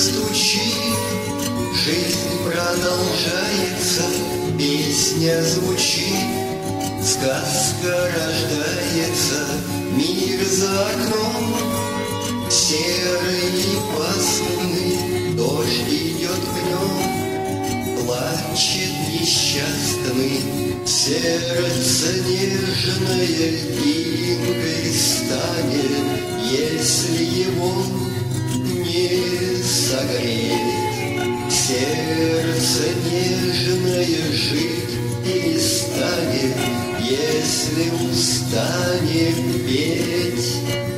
стучит, жизнь продолжается, песня звучит, сказка рождается, мир за окном серый и пасмурный, дождь идет в нем, плачет несчастный, сердце нежное льдинкой станет, если его не согреть. Сердце нежное жить перестанет, если устанет петь.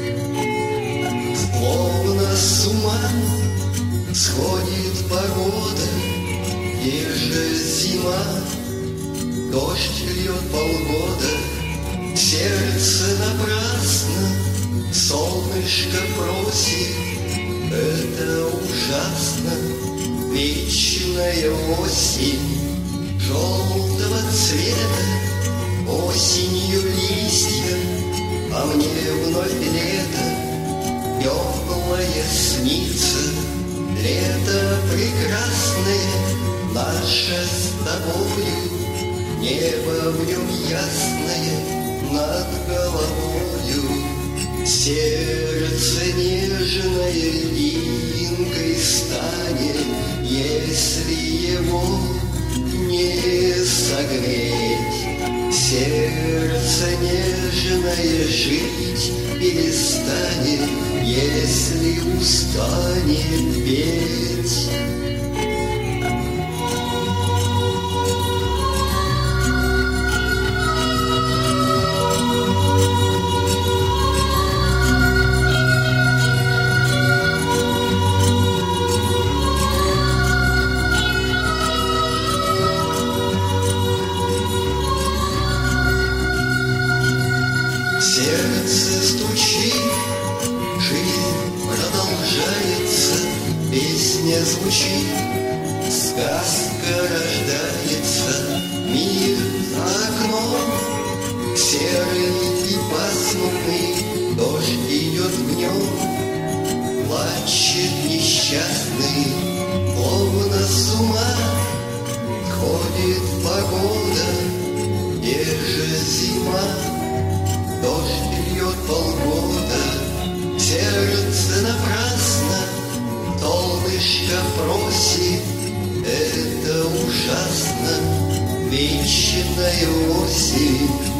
Словно с ума сходит погода, где же зима, дождь льет полгода, сердце напрасно солнышко просит. Это ужасно, вечная осень желтого цвета, осенью листья, а мне вновь лето теплое снится. Лето прекрасное наше с тобою, небо в нем ясное над головою. Сердце нежное льдинкой станет, если его не согреть. Сердце нежное жить перестанет, если устанет петь. Сердце стучит, жизнь продолжается, песня звучит, сказка рождается, мир за окном серый и пасмурный, дождь идет в нем, плачет несчастный, словно с ума ходит погода, где же зима. Дождь льет полгода, сердце напрасно солнышко просит. Это ужасно, вечная осень